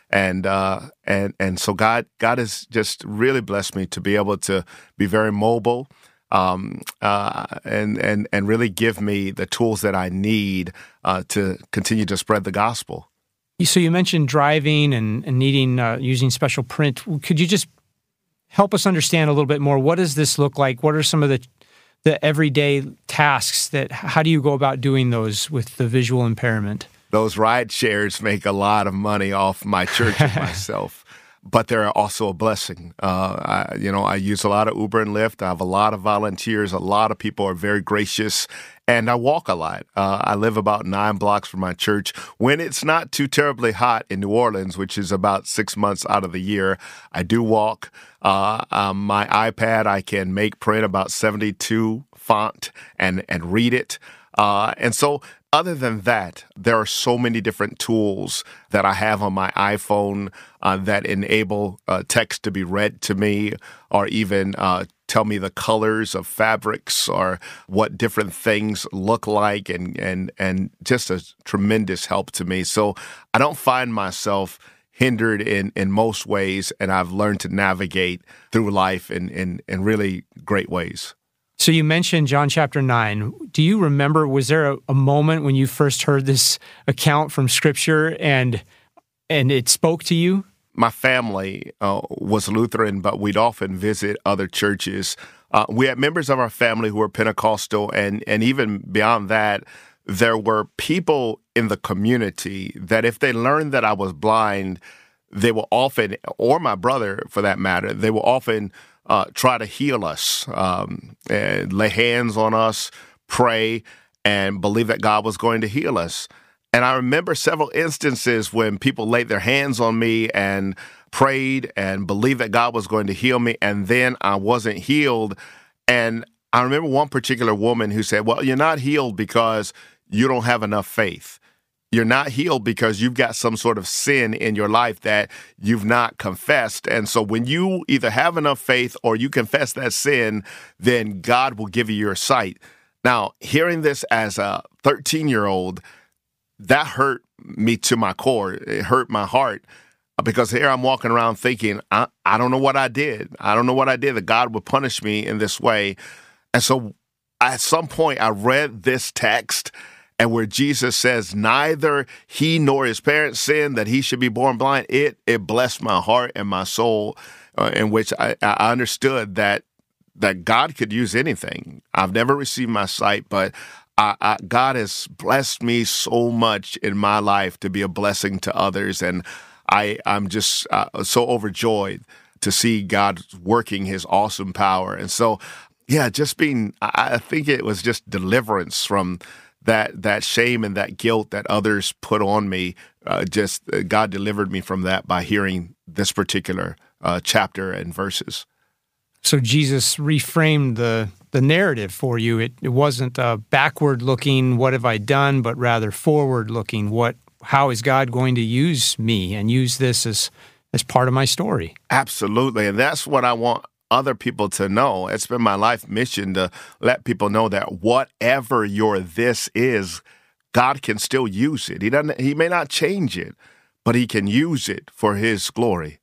Speaker 23: And uh, and and so God God has just really blessed me to be able to be very mobile, um, uh, and and and really give me the tools that I need uh, to continue to spread the gospel.
Speaker 4: So you mentioned driving and, and needing uh, using special print. Could you just help us understand a little bit more? What does this look like? What are some of the the everyday tasks that? How do you go about doing those with the visual impairment?
Speaker 23: Those ride shares make a lot of money off my church and myself, but they're also a blessing. Uh, I, you know, I use a lot of Uber and Lyft. I have a lot of volunteers. A lot of people are very gracious, and I walk a lot. Uh, I live about nine blocks from my church. When it's not too terribly hot in New Orleans, which is about six months out of the year, I do walk. Uh, um, my iPad, I can make print about seventy-two font and, and read it. Uh, and so other than that, there are so many different tools that I have on my iPhone uh, that enable uh, text to be read to me, or even uh, tell me the colors of fabrics or what different things look like, and, and, and just a tremendous help to me. So I don't find myself hindered in, in most ways, and I've learned to navigate through life in, in, in really great ways.
Speaker 4: So you mentioned John chapter nine. Do you remember, was there a, a moment when you first heard this account from Scripture and and it spoke to you?
Speaker 23: My family uh, was Lutheran, but we'd often visit other churches. Uh, we had members of our family who were Pentecostal, and, and even beyond that, there were people in the community that if they learned that I was blind, they will often, or my brother for that matter, they will often Uh, try to heal us, um, and lay hands on us, pray, and believe that God was going to heal us. And I remember several instances when people laid their hands on me and prayed and believed that God was going to heal me, and then I wasn't healed. And I remember one particular woman who said, well, you're not healed because you don't have enough faith. You're not healed because you've got some sort of sin in your life that you've not confessed. And so when you either have enough faith or you confess that sin, then God will give you your sight. Now, hearing this as a thirteen-year-old, that hurt me to my core. It hurt my heart because here I'm walking around thinking, I, I don't know what I did. I don't know what I did that God would punish me in this way. And so at some point I read this text, and where Jesus says, neither he nor his parents sinned that he should be born blind, it it blessed my heart and my soul, uh, in which I, I understood that that God could use anything. I've never received my sight, but I, I, God has blessed me so much in my life to be a blessing to others, and I, I'm just uh, so overjoyed to see God working his awesome power. And so, yeah, just being, I, I think it was just deliverance from that that shame and that guilt that others put on me. Uh, just uh, God delivered me from that by hearing this particular uh, chapter and verses.
Speaker 4: So Jesus reframed the the narrative for you. It it wasn't uh, backward looking, what have I done, but rather forward looking, what how is God going to use me and use this as as part of my story?
Speaker 23: Absolutely, and that's what I want other people to know. It's been my life mission to let people know that whatever your this is, God can still use it. He doesn't. He may not change it, but he can use it for his glory.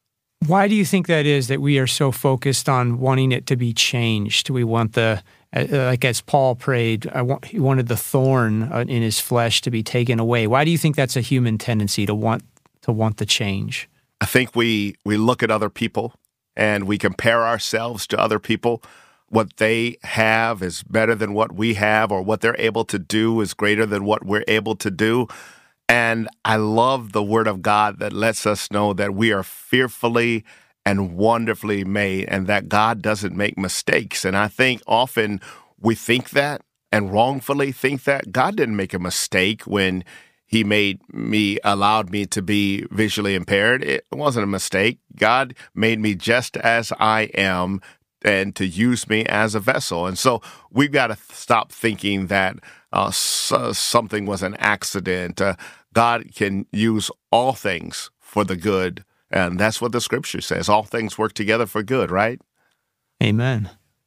Speaker 4: Why do you think that is, that we are so focused on wanting it to be changed? We want the, uh, like as Paul prayed, I want, he wanted the thorn uh, in his flesh to be taken away. Why do you think that's a human tendency to want to want the change?
Speaker 23: I think we we look at other people and we compare ourselves to other people. What they have is better than what we have, or what they're able to do is greater than what we're able to do. And I love the word of God that lets us know that we are fearfully and wonderfully made, and that God doesn't make mistakes. And I think often we think that, and wrongfully think that. God didn't make a mistake when he made me, allowed me to be visually impaired. It wasn't a mistake. God made me just as I am, and to use me as a vessel. And so we've got to stop thinking that uh, so, something was an accident. Uh, God can use all things for the good, and that's what the scripture says. All things work together for good, right?
Speaker 4: Amen.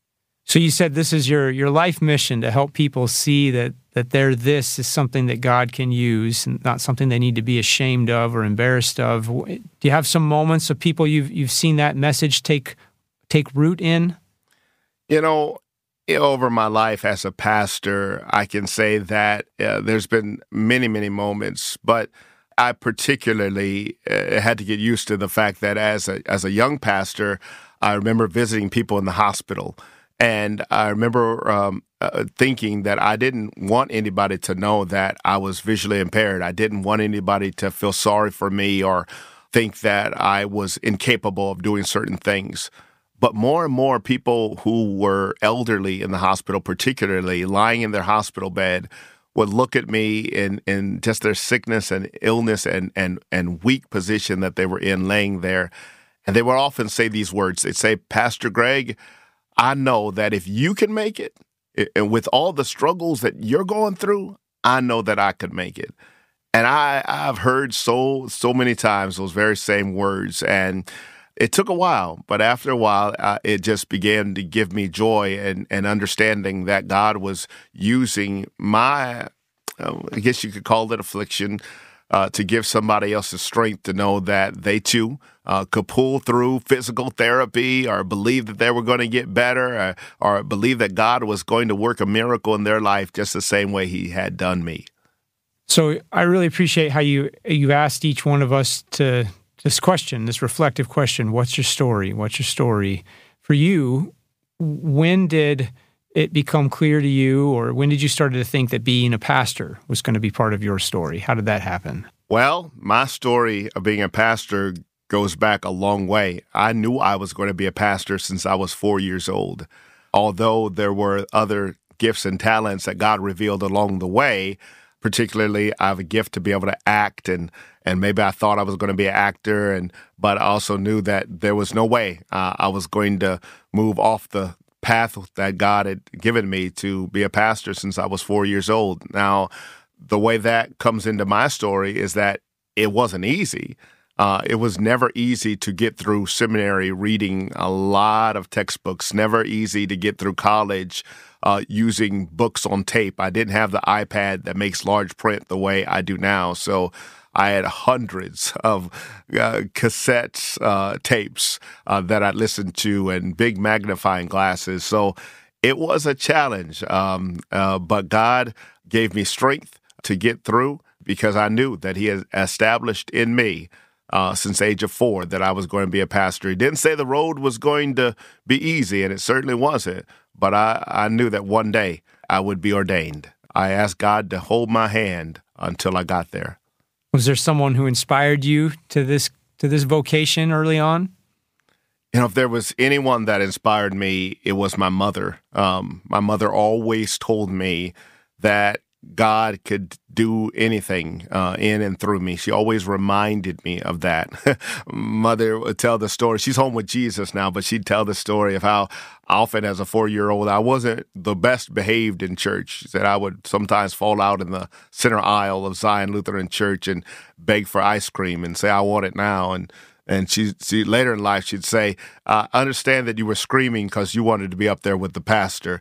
Speaker 4: So you said this is your your life mission, to help people see that that their this is something that God can use, and not something they need to be ashamed of or embarrassed of. Do you have some moments of people you've you've seen that message take take root in?
Speaker 23: You know, over my life as a pastor, I can say that uh, there's been many, many moments, but I particularly uh, had to get used to the fact that as a as a young pastor, I remember visiting people in the hospital. And I remember um, uh, thinking that I didn't want anybody to know that I was visually impaired. I didn't want anybody to feel sorry for me or think that I was incapable of doing certain things. But more and more people who were elderly in the hospital, particularly lying in their hospital bed, would look at me in, in just their sickness and illness and, and, and weak position that they were in laying there. And they would often say these words. They'd say, "Pastor Greg, I know that if you can make it, and with all the struggles that you're going through, I know that I could make it." And I, I've heard so, so many times those very same words. And it took a while, but after a while, uh, it just began to give me joy and, and understanding that God was using my, uh, I guess you could call it affliction, Uh, to give somebody else the strength to know that they too uh, could pull through physical therapy, or believe that they were going to get better, or, or believe that God was going to work a miracle in their life just the same way He had done me.
Speaker 4: So I really appreciate how you you asked each one of us to this question, this reflective question: what's your story? What's your story? For you, when did it become clear to you, or when did you start to think that being a pastor was going to be part of your story? How did that happen?
Speaker 23: Well, my story of being a pastor goes back a long way. I knew I was going to be a pastor since I was four years old. Although there were other gifts and talents that God revealed along the way, particularly I have a gift to be able to act, and and maybe I thought I was going to be an actor, and but I also knew that there was no way uh, I was going to move off the path that God had given me to be a pastor since I was four years old. Now, the way that comes into my story is that it wasn't easy. Uh, it was never easy to get through seminary reading a lot of textbooks, never easy to get through college uh, using books on tape. I didn't have the iPad that makes large print the way I do now. So I had hundreds of uh, cassette uh, tapes uh, that I listened to, and big magnifying glasses. So it was a challenge, um, uh, but God gave me strength to get through, because I knew that He had established in me uh, since the age of four that I was going to be a pastor. He didn't say the road was going to be easy, and it certainly wasn't, but I, I knew that one day I would be ordained. I asked God to hold my hand until I got there.
Speaker 4: Was there someone who inspired you to this to this vocation early on?
Speaker 23: You know, if there was anyone that inspired me, it was my mother. Um, my mother always told me that God could do anything uh, in and through me. She always reminded me of that. Mother would tell the story. She's home with Jesus now, but she'd tell the story of how often as a four-year-old, I wasn't the best behaved in church. She said I would sometimes fall out in the center aisle of Zion Lutheran Church and beg for ice cream and say, "I want it now." And And she, she later in life, she'd say, "I understand that you were screaming because you wanted to be up there with the pastor."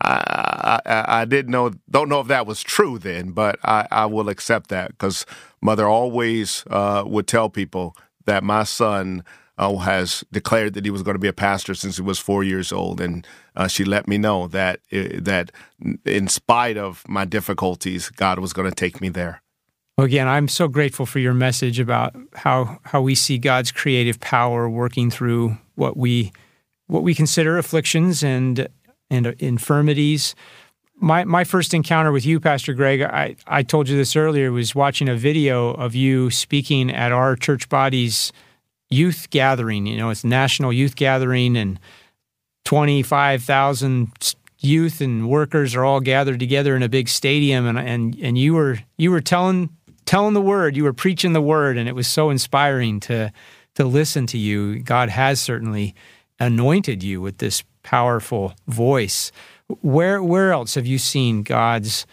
Speaker 23: I, I, I didn't know, don't know if that was true then, but I, I will accept that, because Mother always uh, would tell people that my son uh, has declared that he was going to be a pastor since he was four years old, and uh, she let me know that that in spite of my difficulties, God was going to take me there.
Speaker 4: Well, again, I'm so grateful for your message about how how we see God's creative power working through what we what we consider afflictions and and infirmities. My my first encounter with you, Pastor Greg, I, I told you this earlier, was watching a video of you speaking at our church body's youth gathering. You know, it's a national youth gathering, and twenty-five thousand youth and workers are all gathered together in a big stadium, and and and you were you were telling telling the word, you were preaching the word, and it was so inspiring to to listen to you. God has certainly anointed you with this powerful voice. Where where else have you seen God's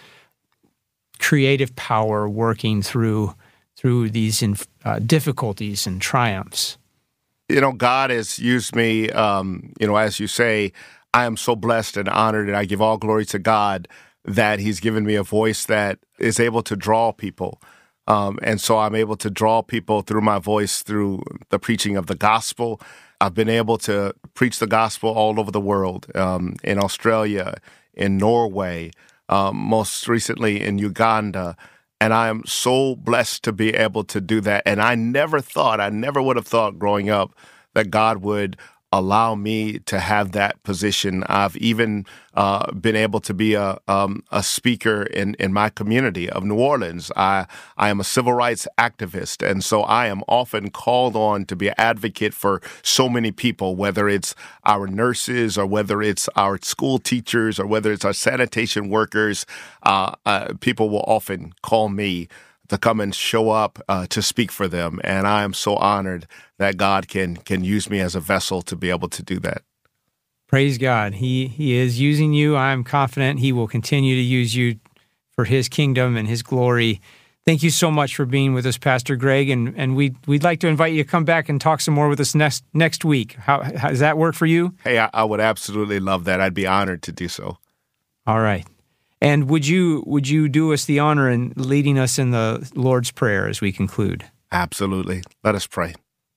Speaker 4: creative power working through through these uh, difficulties and triumphs?
Speaker 23: You know, God has used me, um, you know, as you say, I am so blessed and honored, and I give all glory to God that he's given me a voice that is able to draw people. Um, and so I'm able to draw people through my voice, through the preaching of the gospel. I've been able to preach the gospel all over the world, um, in Australia, in Norway, um, most recently in Uganda. And I am so blessed to be able to do that. And I never thought, I never would have thought growing up that God would allow me to have that position. I've even uh, been able to be a um, a speaker in, in my community of New Orleans. I I am a civil rights activist, and so I am often called on to be an advocate for so many people, whether it's our nurses or whether it's our school teachers or whether it's our sanitation workers. Uh, uh, people will often call me to come and show up uh, to speak for them. And I am so honored that God can can use me as a vessel to be able to do that.
Speaker 4: Praise God. He He is using you. I'm confident He will continue to use you for His kingdom and His glory. Thank you so much for being with us, Pastor Greg, and, and we'd, we'd like to invite you to come back and talk some more with us next next week. How, how does that work for you?
Speaker 23: Hey, I, I would absolutely love that. I'd be honored to do so.
Speaker 4: All right. And would you would you do us the honor in leading us in the Lord's Prayer as we conclude?
Speaker 23: Absolutely. Let us pray.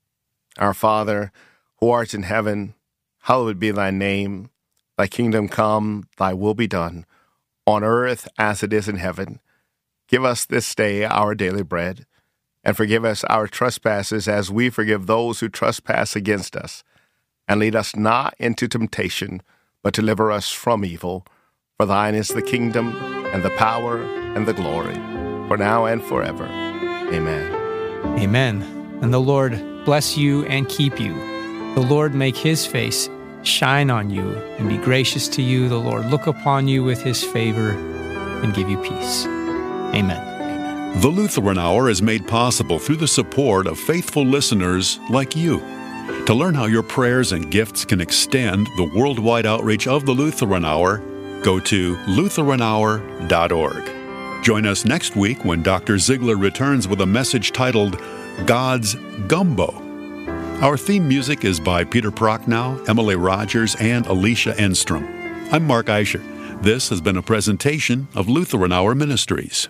Speaker 23: Our Father, who art in heaven, hallowed be thy name. Thy kingdom come, thy will be done, on earth as it is in heaven. Give us this day our daily bread, and forgive us our trespasses as we forgive those who trespass against us. And lead us not into temptation, but deliver us from evil. For thine is the kingdom, and the power, and the glory, for now and forever. Amen.
Speaker 4: Amen. And the Lord bless you and keep you. The Lord make his face shine on you and be gracious to you. The Lord look upon you with his favor and give you peace. Amen.
Speaker 24: The Lutheran Hour is made possible through the support of faithful listeners like you. To learn how your prayers and gifts can extend the worldwide outreach of the Lutheran Hour, go to Lutheran hour dot org. Join us next week when Doctor Ziegler returns with a message titled God's Gumbo. Our theme music is by Peter Prochnow, Emily Rogers, and Alicia Enstrom. I'm Mark Eicher. This has been a presentation of Lutheran Hour Ministries.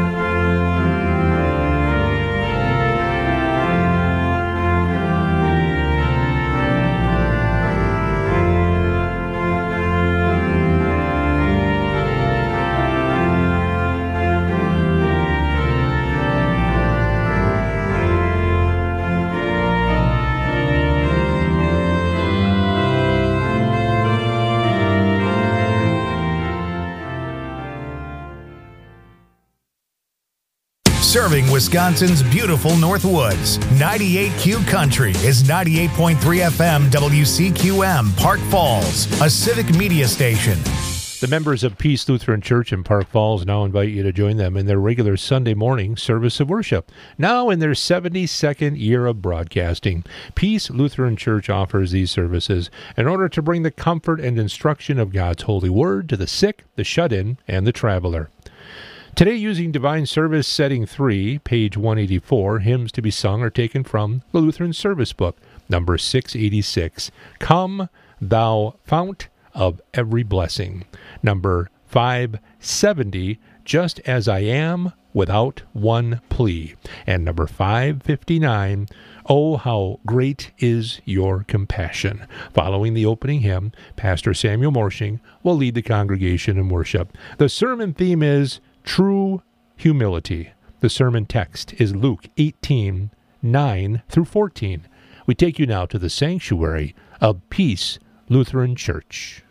Speaker 7: Serving Wisconsin's beautiful North Woods, ninety-eight Q Country is ninety-eight point three F M W C Q M, Park Falls, a civic media station.
Speaker 22: The members of Peace Lutheran Church in Park Falls now invite you to join them in their regular Sunday morning service of worship. Now in their seventy-second year of broadcasting, Peace Lutheran Church offers these services in order to bring the comfort and instruction of God's holy word to the sick, the shut-in, and the traveler. Today, using Divine Service Setting three, page one eighty-four, hymns to be sung are taken from the Lutheran Service Book, number six eighty-six, Come, Thou Fount of Every Blessing, number five seventy, Just as I Am, Without One Plea, and number five fifty-nine, Oh, How Great Is Your Compassion. Following the opening hymn, Pastor Samuel Morshing will lead the congregation in worship. The sermon theme is True Humility. The sermon text is Luke eighteen, nine through fourteen. We take you now to the sanctuary of Peace Lutheran Church.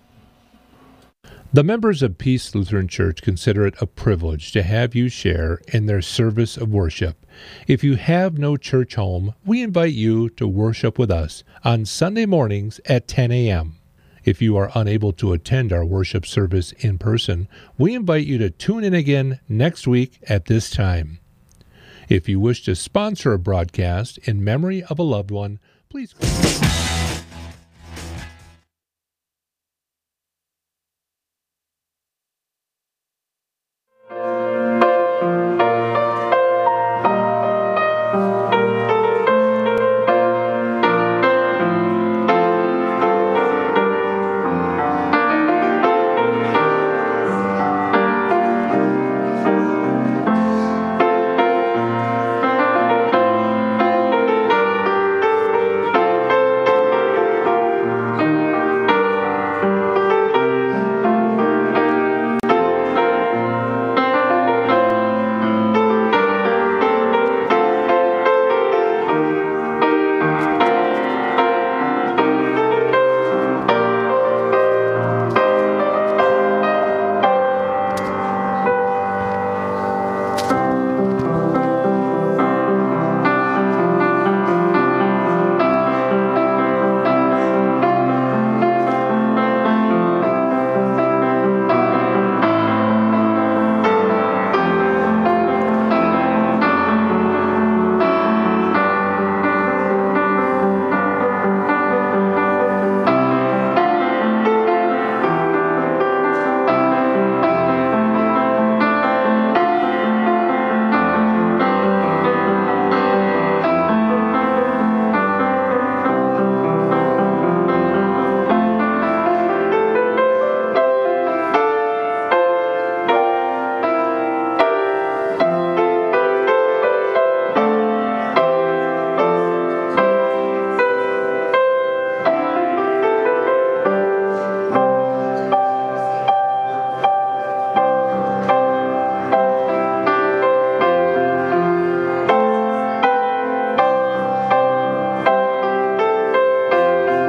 Speaker 22: The members of Peace Lutheran Church consider it a privilege to have you share in their service of worship. If you have no church home, we invite you to worship with us on Sunday mornings at ten a.m. If you are unable to attend our worship service in person, we invite you to tune in again next week at this time. If you wish to sponsor a broadcast in memory of a loved one, please...